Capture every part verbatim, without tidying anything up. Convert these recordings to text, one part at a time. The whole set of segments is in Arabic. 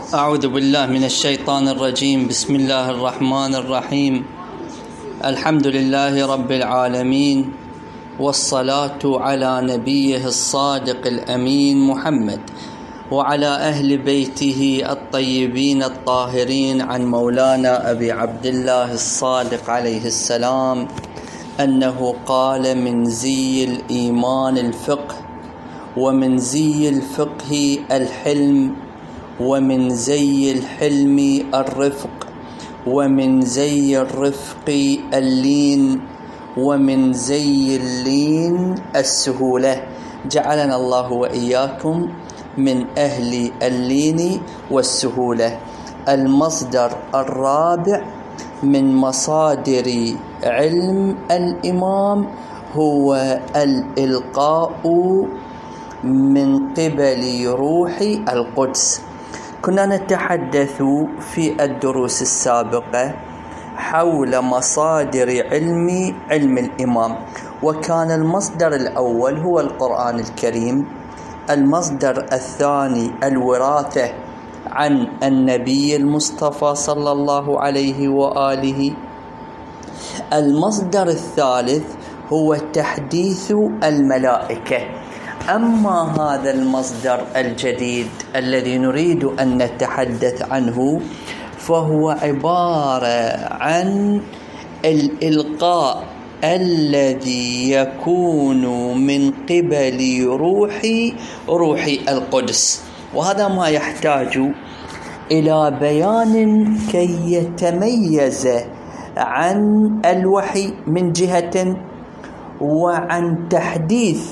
أعوذ بالله من الشيطان الرجيم. بسم الله الرحمن الرحيم. الحمد لله رب العالمين، والصلاة على نبيه الصادق الأمين محمد وعلى أهل بيته الطيبين الطاهرين، عن مولانا أبي عبد الله الصادق عليه السلام أنه قال: من زي الإيمان الفقه، ومن زي الفقه الحلم، ومن زي الحلم الرفق، ومن زي الرفق اللين، ومن زي اللين السهولة. جعلنا الله وإياكم من أهل اللين والسهولة. المصدر الرابع من مصادر علم الإمام هو الإلقاء من قبل روح القدس. كنا نتحدث في الدروس السابقة حول مصادر علم علم الإمام، وكان المصدر الأول هو القرآن الكريم، المصدر الثاني الوراثة عن النبي المصطفى صلى الله عليه وآله، المصدر الثالث هو تحديث الملائكة. أما هذا المصدر الجديد الذي نريد أن نتحدث عنه فهو عبارة عن الإلقاء الذي يكون من قبل روح روح القدس، وهذا ما يحتاج إلى بيان كي يتميز عن الوحي من جهة، وعن تحديث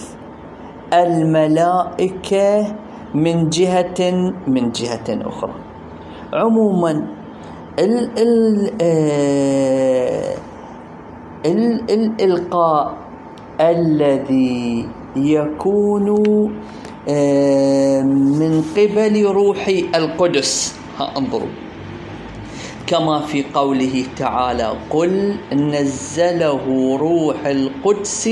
الملائكة من جهة من جهة أخرى. عموما ال ال ال الإلقاء الذي يكون من قبل روح القدس، ها انظروا كما في قوله تعالى: قل نزله روح القدس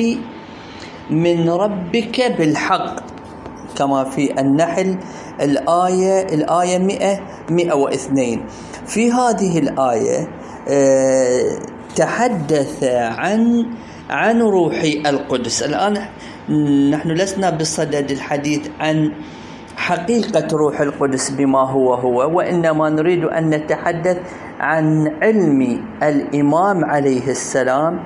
من ربك بالحق، كما في النحل الآية الآية مئة مئة واثنين. في هذه الآية اه تحدث عن عن روح القدس. الآن نحن لسنا بصدد الحديث عن حقيقة روح القدس بما هو هو، وإنما نريد أن نتحدث عن علم الإمام عليه السلام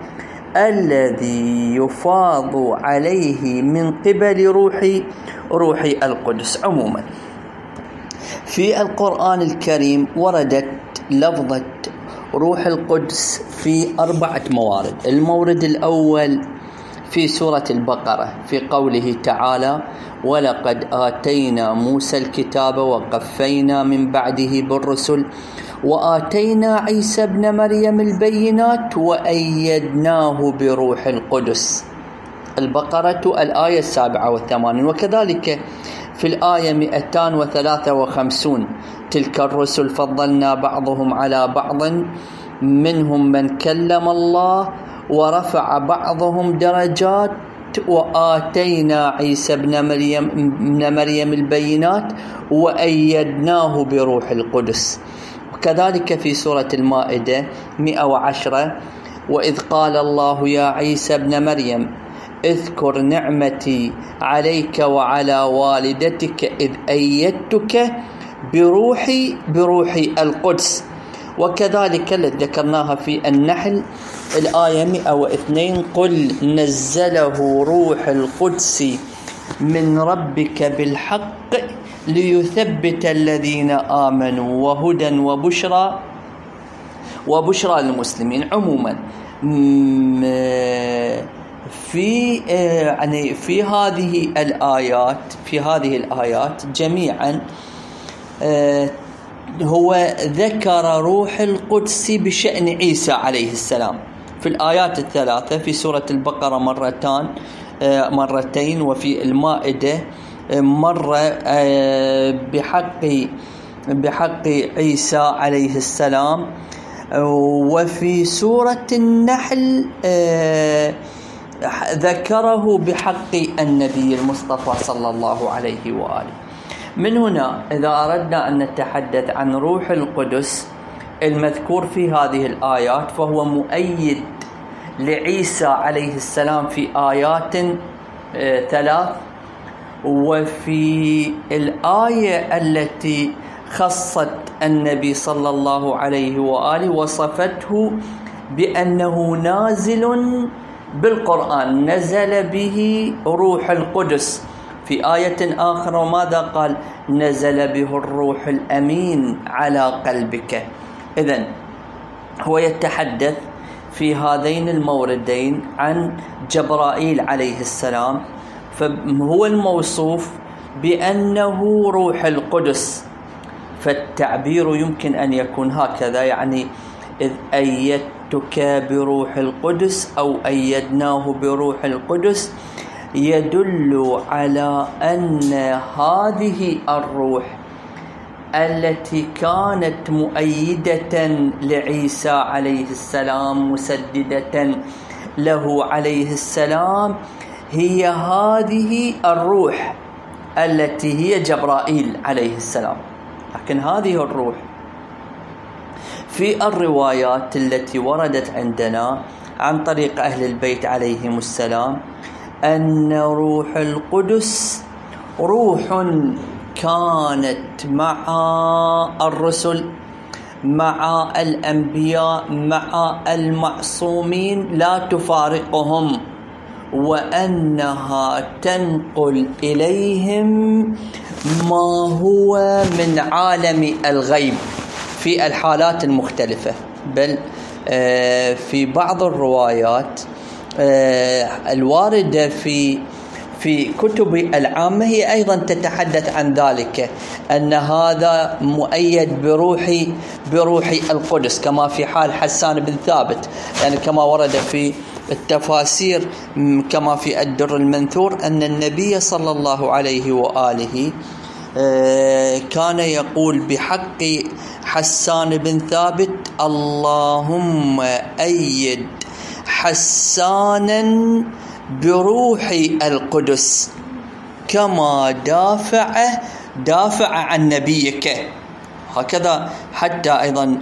الذي يفاض عليه من قبل روح روح القدس. عموما في القرآن الكريم وردت لفظة روح القدس في أربعة موارد. المورد الأول في سورة البقرة في قوله تعالى: ولقد آتينا موسى الكتاب وقفينا من بعده بالرسل وآتينا عيسى ابن مريم البينات وأيدناه بروح القدس. البقرة الآية السابعة والثمانين. وكذلك في الآية مئتان وثلاثة وخمسون: تلك الرسل فضلنا بعضهم على بعض منهم من كلم الله ورفع بعضهم درجات وآتينا عيسى ابن مريم ابن مريم البينات وأيدناه بروح القدس. وكذلك في سورة المائدة مئة وعشرة: وإذ قال الله يا عيسى ابن مريم اذكر نعمتي عليك وعلى والدتك إذ أيدتك بروحي بروحي القدس. وكذلك التي ذكرناها في النحل الآية مئة واثنين: قل نزله روح القدس من ربك بالحق ليثبت الذين آمنوا وهدى وبشرى وبشرى للمسلمين. عموما في يعني في هذه الآيات في هذه الآيات جميعا هو ذكر روح القدس بشأن عيسى عليه السلام في الآيات الثلاثة، في سورة البقرة مرتان مرتين، وفي المائدة مرة بحق بحق عيسى عليه السلام، وفي سورة النحل ذكره بحق النبي المصطفى صلى الله عليه وآله. من هنا إذا أردنا أن نتحدث عن روح القدس المذكور في هذه الآيات فهو مؤيد لعيسى عليه السلام في آيات ثلاث، وفي الآية التي خصت النبي صلى الله عليه وآله وصفته بأنه نازل بالقرآن، نزل به روح القدس. في آية آخر وماذا قال؟ نزل به الروح الأمين على قلبك. إذن هو يتحدث في هذين الموردين عن جبرائيل عليه السلام، فهو الموصوف بأنه روح القدس، فالتعبير يمكن أن يكون هكذا، يعني إذ أيدتك بروح القدس أو أيدناه بروح القدس، يدل على أن هذه الروح التي كانت مؤيدة لعيسى عليه السلام مسددة له عليه السلام هي هذه الروح التي هي جبرائيل عليه السلام. لكن هذه الروح في الروايات التي وردت عندنا عن طريق أهل البيت عليهم السلام أن روح القدس روح كانت مع الرسل، مع الأنبياء، مع المعصومين، لا تفارقهم، وأنها تنقل إليهم ما هو من عالم الغيب في الحالات المختلفة. بل في بعض الروايات الواردة في في كتب العامة هي أيضا تتحدث عن ذلك، أن هذا مؤيد بروح بروح القدس، كما في حال حسان بن ثابت، يعني كما ورد في التفاسير كما في الدر المنثور أن النبي صلى الله عليه وآله كان يقول بحق حسان بن ثابت: اللهم أيد حسانا بروح القدس كما دافع دافع عن نبيك. هكذا حتى أيضا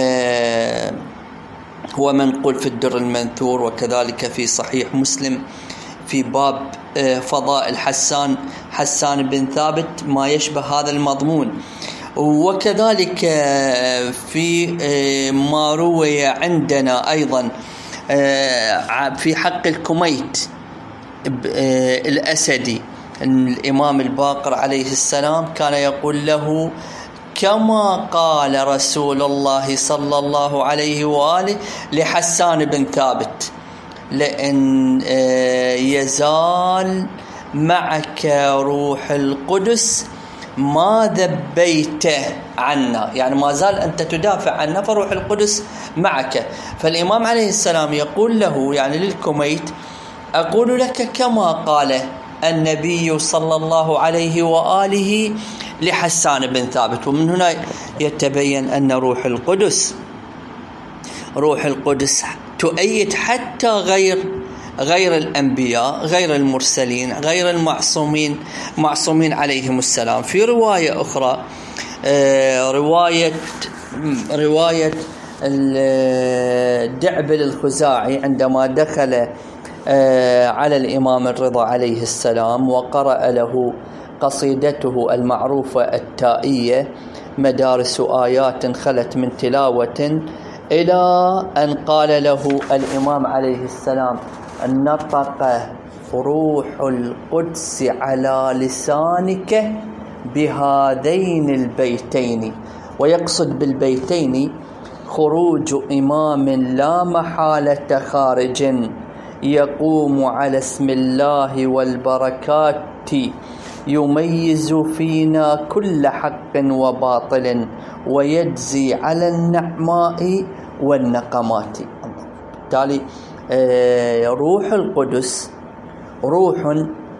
هو منقول في الدر المنثور، وكذلك في صحيح مسلم في باب فضائل حسان حسان بن ثابت ما يشبه هذا المضمون. وكذلك في ما روي عندنا أيضا في حق الكميت الأسدي، الإمام الباقر عليه السلام كان يقول له كما قال رسول الله صلى الله عليه وآله لحسان بن ثابت: لأن يزال معك روح القدس ما ذبيت عنا، يعني ما زال أنت تدافع عنا فروح القدس معك. فالإمام عليه السلام يقول له يعني للكميت: أقول لك كما قال النبي صلى الله عليه وآله لحسان بن ثابت. ومن هنا يتبين أن روح القدس روح القدس تؤيد حتى غير غير الأنبياء، غير المرسلين، غير المعصومين معصومين عليهم السلام. في رواية أخرى رواية رواية الدعبل الخزاعي عندما دخل على الإمام الرضا عليه السلام وقرأ له قصيدته المعروفة التائية: مدارس آيات خلت من تلاوة، إلى أن قال له الإمام عليه السلام: نطق روح القدس على لسانك بهذين البيتين. ويقصد بالبيتين خروج إمام لا محالة خارج يقوم على اسم الله والبركات، يميز فينا كل حق وباطل، ويجزي على النعماء والنقمات. بالتالي روح القدس روح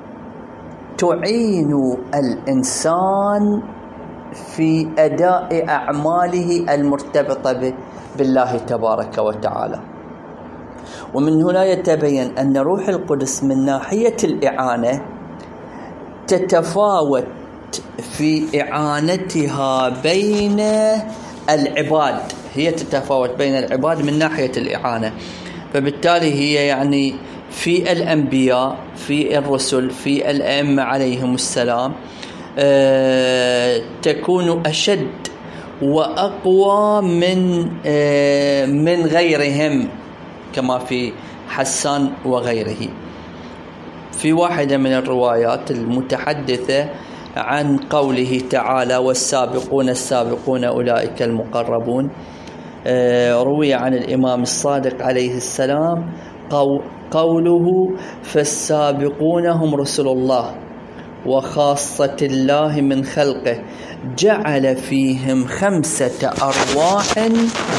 تعين الإنسان في أداء أعماله المرتبطة بالله تبارك وتعالى. ومن هنا يتبين أن روح القدس من ناحية الإعانة تتفاوت في إعانتها بين العباد، هي تتفاوت بين العباد من ناحية الإعانة، فبالتالي هي يعني في الأنبياء، في الرسل، في الأئمة عليهم السلام أه تكون أشد وأقوى من أه من غيرهم، كما في حسان وغيره. في واحدة من الروايات المتحدثة عن قوله تعالى والسابقون السابقون أولئك المقربون، روي عن الإمام الصادق عليه السلام قوله فالسابقون هم رسل الله وخاصة الله من خلقه جعل فيهم خمسة أرواح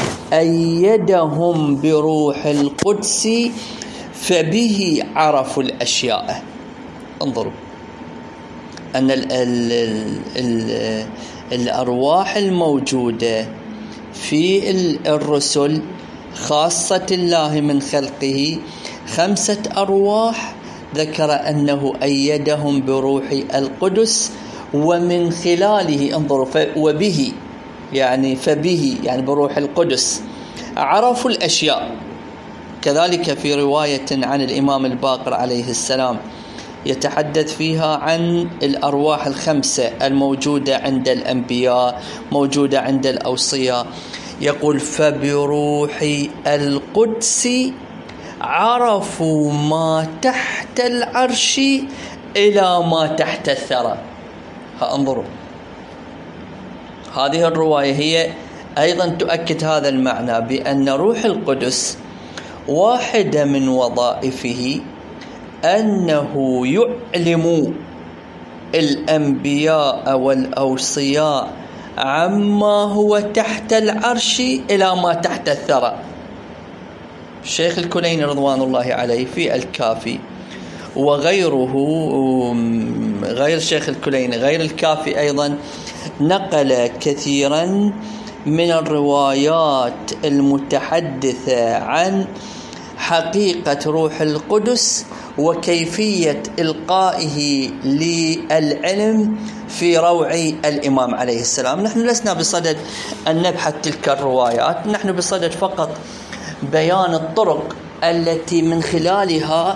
أيدهم بروح القدس فبه عرفوا الأشياء. انظروا أن ال ال ال الأرواح الموجودة في الرسل خاصة الله من خلقه خمسة أرواح، ذكر أنه أيدهم بروح القدس ومن خلاله، انظروا وبه يعني فبه يعني بروح القدس عرفوا الأشياء. كذلك في رواية عن الإمام الباقر عليه السلام يتحدث فيها عن الأرواح الخمسة الموجودة عند الأنبياء، موجودة عند الأوصياء، يقول فبروح القدس عرفوا ما تحت العرش إلى ما تحت الثرى. انظروا هذه الرواية هي أيضا تؤكد هذا المعنى، بأن روح القدس واحدة من وظائفه أنه يعلم الأنبياء والأوصياء عما هو تحت العرش إلى ما تحت الثرى. الشيخ الكليني رضوان الله عليه في الكافي وغيره، غير الشيخ الكليني غير الكافي أيضا، نقل كثيرا من الروايات المتحدثة عن حقيقة روح القدس وكيفية إلقائه للعلم في روع الإمام عليه السلام. نحن لسنا بصدد أن نبحث تلك الروايات، نحن بصدد فقط بيان الطرق التي من خلالها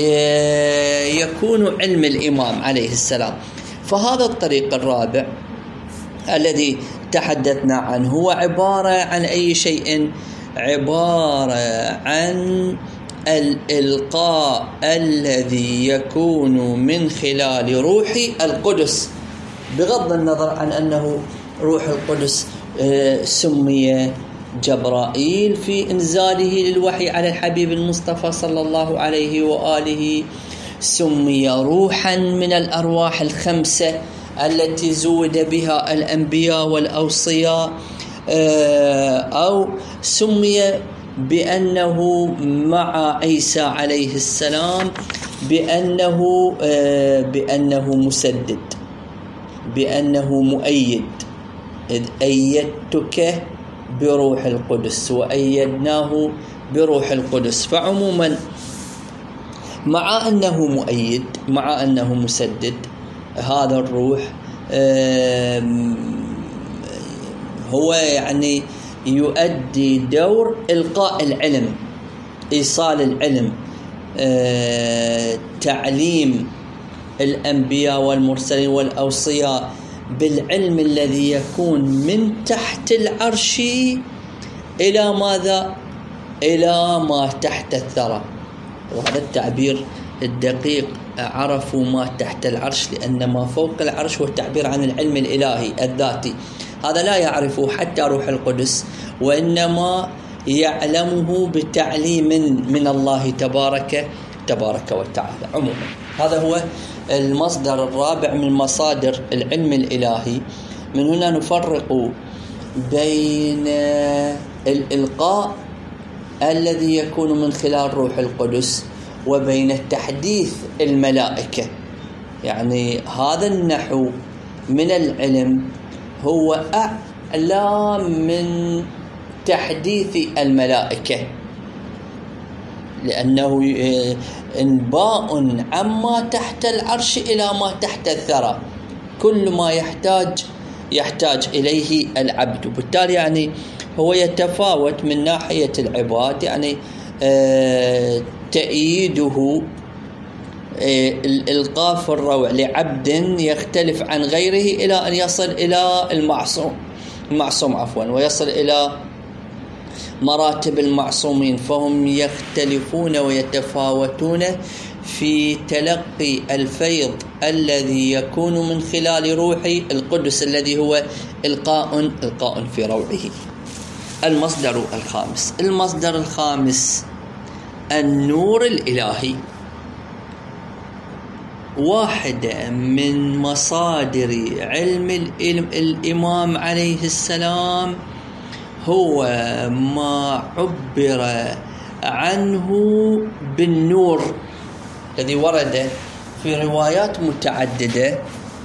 يكون علم الإمام عليه السلام. فهذا الطريق الرابع الذي تحدثنا عنه هو عبارة عن أي شيء؟ عبارة عن الإلقاء الذي يكون من خلال روح القدس، بغض النظر عن أنه روح القدس سمي جبرائيل في إنزاله للوحي على الحبيب المصطفى صلى الله عليه وآله، سمي روحا من الأرواح الخمسة التي زود بها الأنبياء والأوصياء، أو سمي بأنه مع عيسى عليه السلام بأنه بأنه مسدد، بأنه مؤيد، إذ أيدتك بروح القدس وأيدناه بروح القدس. فعموما مع أنه مؤيد، مع أنه مسدد، هذا الروح هو يعني يؤدي دور إلقاء العلم، إيصال العلم، تعليم الأنبياء والمرسلين والأوصياء بالعلم الذي يكون من تحت العرش إلى ماذا؟ إلى ما تحت الثرى. وهذا التعبير الدقيق، عرفوا ما تحت العرش، لأن ما فوق العرش هو التعبير عن العلم الإلهي الذاتي، هذا لا يعرفه حتى روح القدس، وإنما يعلمه بتعليم من الله تبارك تبارك وتعالى. عموما هذا هو المصدر الرابع من مصادر العلم الإلهي. من هنا نفرق بين الإلقاء الذي يكون من خلال روح القدس وبين التحديث الملائكة. يعني هذا النحو من العلم هو أعلى من تحديث الملائكة، لأنه انباء عما تحت العرش إلى ما تحت الثرى. كل ما يحتاج يحتاج إليه العبد. وبالتالي يعني هو يتفاوت من ناحية العباد، يعني آه تأييده آه الإلقاء في الروع لعبد يختلف عن غيره إلى أن يصل إلى المعصوم المعصوم عفوا ويصل إلى مراتب المعصومين، فهم يختلفون ويتفاوتون في تلقي الفيض الذي يكون من خلال روح القدس الذي هو إلقاء إلقاء في روعه. المصدر الخامس، المصدر الخامس النور الإلهي. واحدة من مصادر علم الإمام عليه السلام هو ما عبر عنه بالنور الذي ورد في روايات متعددة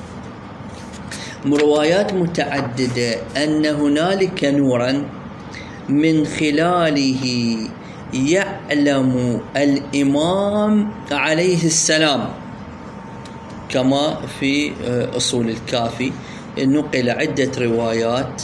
روايات متعددة أن هنالك نورا من خلاله يعلم الإمام عليه السلام، كما في أصول الكافي نقل عدة روايات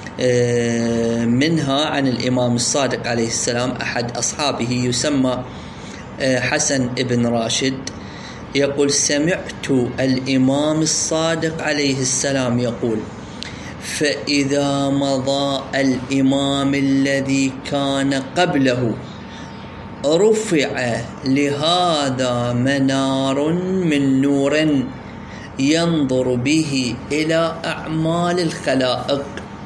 منها عن الإمام الصادق عليه السلام. أحد أصحابه يسمى حسن ابن راشد يقول: سمعت الإمام الصادق عليه السلام يقول: فإذا مضى الإمام الذي كان قبله رفع لهذا منار من نور ينظر به إلى أعمال الخلائق،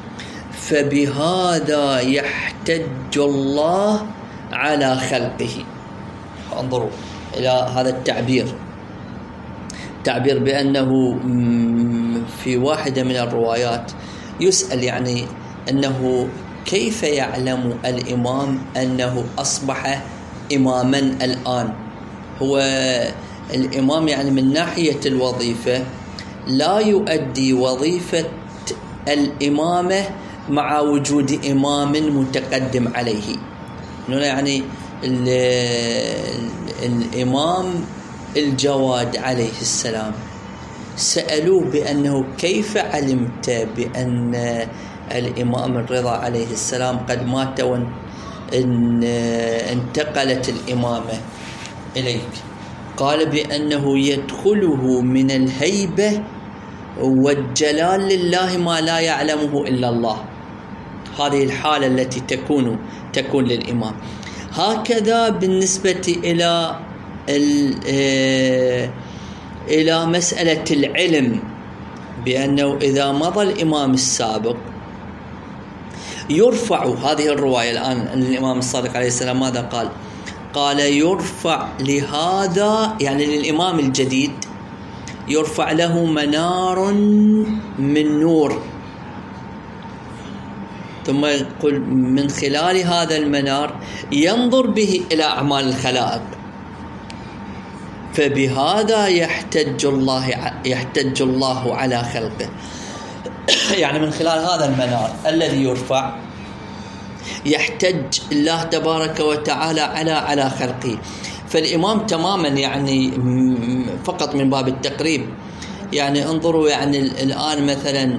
فبهذا يحتج الله على خلقه. انظروا إلى هذا التعبير، تعبير بأنه في واحدة من الروايات يسأل يعني أنه كيف يعلم الإمام أنه أصبح إماما الآن؟ هو الإمام يعني من ناحية الوظيفة لا يؤدي وظيفة الإمامة مع وجود إمام متقدم عليه. يعني الإمام الجواد عليه السلام سألوه بأنه كيف علمت بأن الإمام الرضا عليه السلام قد مات وانتقلت الإمامة إليك؟ قال بأنه يدخله من الهيبة والجلال لله ما لا يعلمه إلا الله. هذه الحالة التي تكون تكون للإمام. هكذا بالنسبة إلى إلى مسألة العلم، بأنه إذا مضى الإمام السابق يرفع، هذه الرواية الآن أن الإمام الصادق عليه السلام ماذا قال؟ قال يرفع لهذا يعني للإمام الجديد يرفع له منار من نور، ثم يقول من خلال هذا المنار ينظر به إلى أعمال الخلائق، فبهذا يحتج الله يحتج الله على خلقه. يعني من خلال هذا المنار الذي يرفع يحتج الله تبارك وتعالى على على خلقه. فالإمام تماما يعني فقط من باب التقريب، يعني انظروا يعني الآن مثلا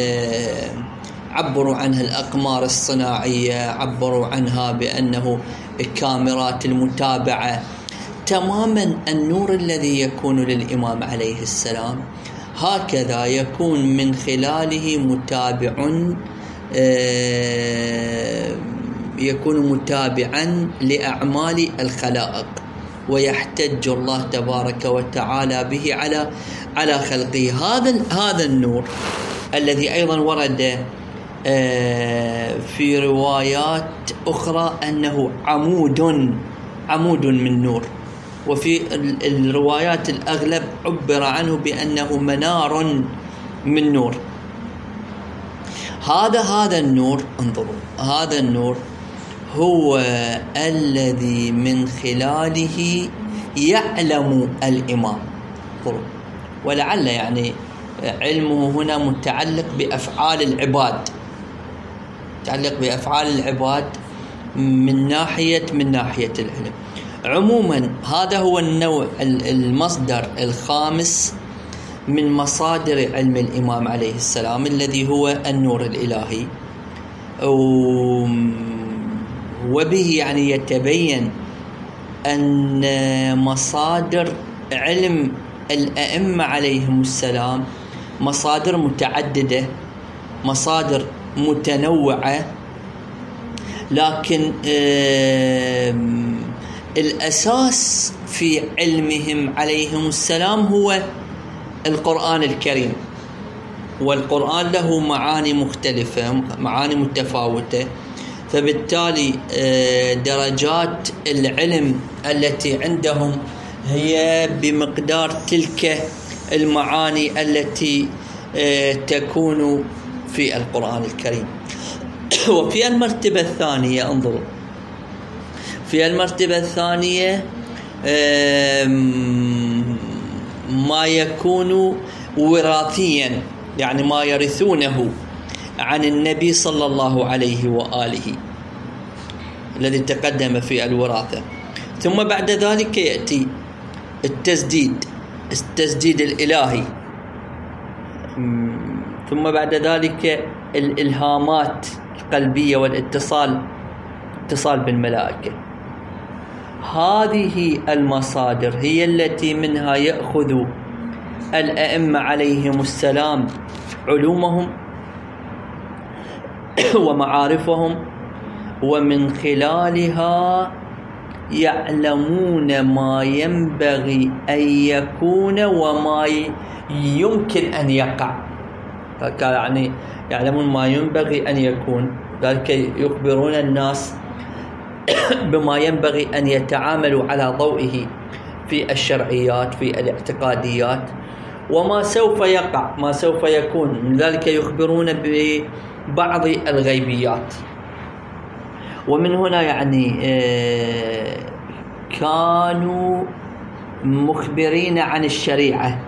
عبروا عنها الأقمار الصناعية، عبروا عنها بأنه كاميرات المتابعة. تماما النور الذي يكون للإمام عليه السلام هكذا يكون من خلاله متابع، يكون متابعا لأعمال الخلائق، ويحتج الله تبارك وتعالى به على على خلقه. هذا هذا النور الذي أيضا ورد في روايات أخرى أنه عمود عمود من نور، وفي الروايات الأغلب عبر عنه بأنه منار من نور. هذا هذا النور، انظروا، هذا النور هو الذي من خلاله يعلم الإمام. ولعل يعني علمه هنا متعلق بأفعال العباد، متعلق بأفعال العباد من ناحية من ناحية العلم. عموما هذا هو النوع المصدر الخامس من مصادر علم الإمام عليه السلام الذي هو النور الإلهي، وبه يعني يتبين أن مصادر علم الأئمة عليهم السلام مصادر متعددة، مصادر متنوعة، لكن الأساس في علمهم عليهم السلام هو القرآن الكريم، والقرآن له معاني مختلفة، معاني متفاوتة، فبالتالي درجات العلم التي عندهم هي بمقدار تلك المعاني التي تكون في القرآن الكريم. وفي المرتبة الثانية انظروا، في المرتبة الثانية ما يكون وراثيا، يعني ما يرثونه عن النبي صلى الله عليه وآله الذي تقدم في الوراثة. ثم بعد ذلك يأتي التسديد، التسديد الإلهي، ثم بعد ذلك الإلهامات القلبية والاتصال، اتصال بالملائكة. هذه المصادر هي التي منها يأخذ الأئمة عليهم السلام علومهم ومعارفهم، ومن خلالها يعلمون ما ينبغي أن يكون وما يمكن أن يقع، يعني يعلمون ما ينبغي أن يكون، ذلك يخبرون الناس بما ينبغي أن يتعاملوا على ضوئه في الشرعيات، في الاعتقاديات، وما سوف يقع، ما سوف يكون، من ذلك يخبرون ببعض الغيبيات. ومن هنا يعني كانوا مخبرين عن الشريعة.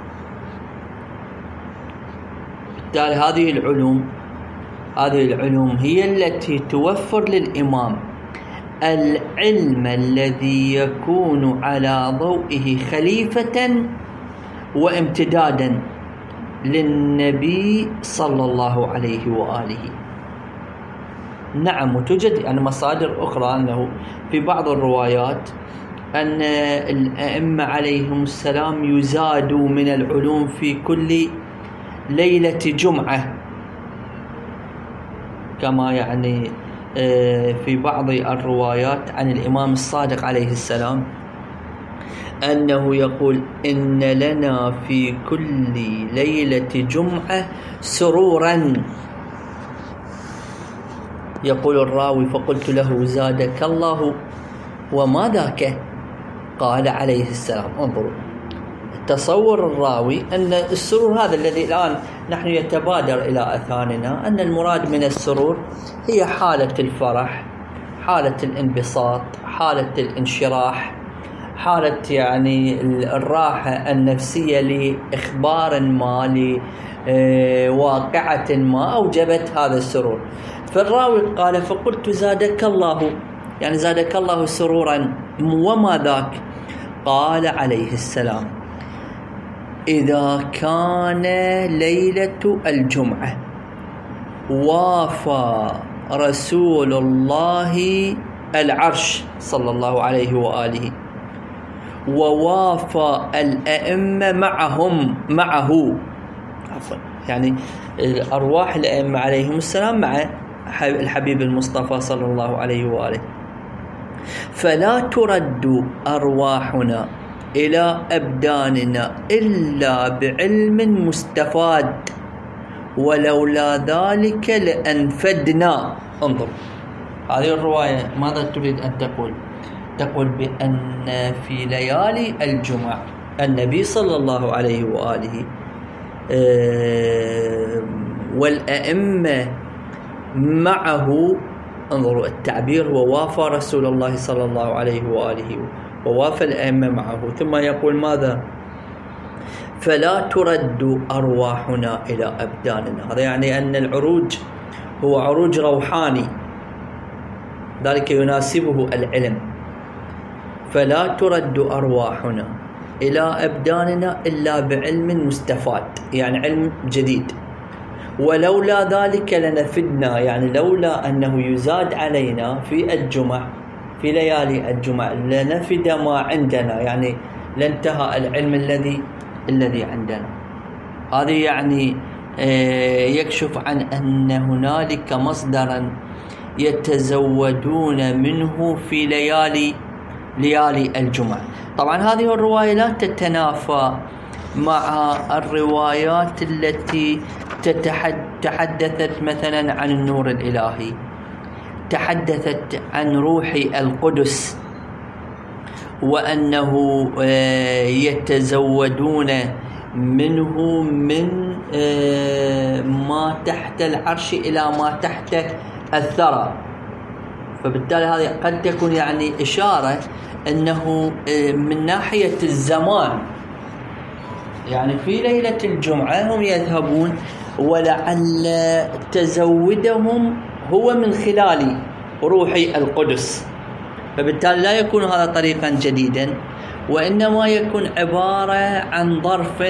بالتالي هذه العلوم هذه العلوم هي التي توفر للإمام العلم الذي يكون على ضوئه خليفة وامتدادا للنبي صلى الله عليه وآله. نعم، وتوجد يعني مصادر أخرى أنه في بعض الروايات أن الأئمة عليهم السلام يزادوا من العلوم في كل ليلة جمعة، كما يعني في بعض الروايات عن الإمام الصادق عليه السلام أنه يقول: إن لنا في كل ليلة جمعة سرورا. يقول الراوي: فقلت له: زادك الله، وما ذاك؟ قال عليه السلام. انظروا تصور الراوي أن السرور هذا الذي الآن نحن يتبادر إلى أذهاننا أن المراد من السرور هي حالة الفرح، حالة الانبساط، حالة الانشراح، حالة يعني الراحة النفسية لإخبار ما، لواقعة ما أوجبت هذا السرور. فالراوي قال: فقلت زادك الله، يعني زادك الله سرورا، وما ذاك؟ قال عليه السلام: إذا كان ليلة الجمعة وافى رسول الله العرش صلى الله عليه وآله، ووافى الأئمة معهم معه عفوا يعني الأرواح الأئمة عليهم السلام مع الحبيب المصطفى صلى الله عليه وآله، فلا ترد أرواحنا إلى أبداننا إلا بعلم مستفاد، ولولا ذلك لأنفدنا. انظر هذه الرواية ماذا تريد أن تقول؟ تقول بأن في ليالي الجمعة النبي صلى الله عليه وآله والأئمة معه، انظروا التعبير، ووافى رسول الله صلى الله عليه وآله ووافى الأئمة معه، ثم يقول ماذا؟ فلا ترد أرواحنا إلى أبداننا. هذا يعني أن العروج هو عروج روحاني، ذلك يناسبه العلم. فلا ترد أرواحنا إلى أبداننا إلا بعلم مستفاد، يعني علم جديد. ولولا ذلك لنفدنا، يعني لولا أنه يزاد علينا في الجمع في ليالي الجمع لنفد ما عندنا، يعني لانتهى العلم الذي الذي عندنا. هذه يعني يكشف عن أن هنالك مصدرا يتزودون منه في ليالي ليالي الجمع. طبعا هذه الرواية لا تتنافى مع الروايات التي تحدثت مثلا عن النور الإلهي، تحدثت عن روح القدس، وأنه يتزودون منه من ما تحت العرش إلى ما تحت الثرى. فبالتالي هذه قد تكون يعني إشارة أنه من ناحية الزمان، يعني في ليلة الجمعة هم يذهبون، ولعل تزودهم هو من خلال روح القدس. فبالتالي لا يكون هذا طريقا جديدا، وإنما يكون عبارة عن ظرف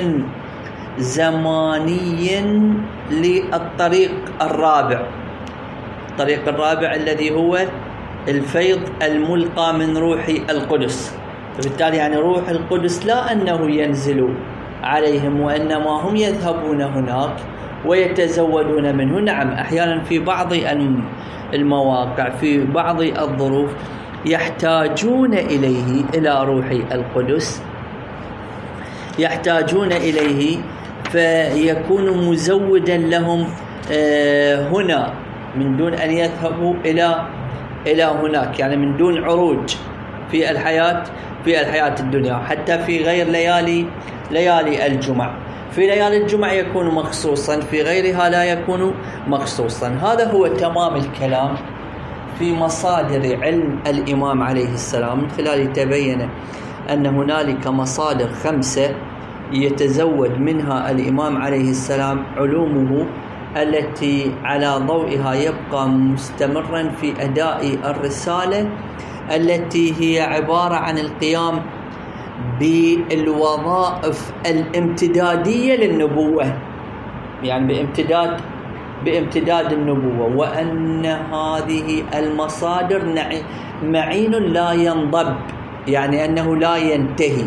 زماني للطريق الرابع الطريق الرابع الذي هو الفيض الملقى من روح القدس. فبالتالي يعني روح القدس لا أنه ينزل عليهم، وإنما هم يذهبون هناك ويتزودون منه. نعم، أحيانا في بعض المواقع في بعض الظروف يحتاجون إليه، إلى روح القدس يحتاجون إليه، فيكون مزودا لهم هنا من دون أن يذهبوا إلى إلى هناك، يعني من دون عروج في الحياة في الحياة الدنيا، حتى في غير ليالي ليالي الجمع. في ليالي الجمع يكون مخصوصا، في غيرها لا يكون مخصوصا. هذا هو تمام الكلام في مصادر علم الإمام عليه السلام، من خلال تبين أن هنالك مصادر خمسة يتزود منها الإمام عليه السلام علومه، التي على ضوئها يبقى مستمرا في أداء الرسالة، التي هي عبارة عن القيام بالوظائف الامتدادية للنبوة، يعني بامتداد بامتداد النبوة. وأن هذه المصادر معين لا ينضب، يعني أنه لا ينتهي،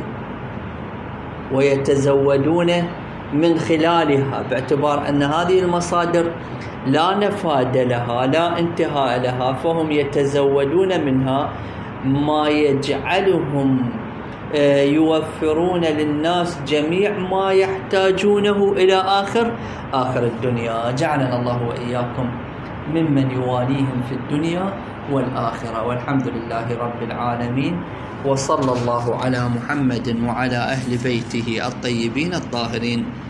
ويتزودون من خلالها، باعتبار أن هذه المصادر لا نفاد لها لا انتهاء لها، فهم يتزودون منها ما يجعلهم يوفرون للناس جميع ما يحتاجونه إلى آخر آخر الدنيا. جعلنا الله وإياكم ممن يواليهم في الدنيا والآخرة، والحمد لله رب العالمين، وصلى الله على محمد وعلى أهل بيته الطيبين الطاهرين.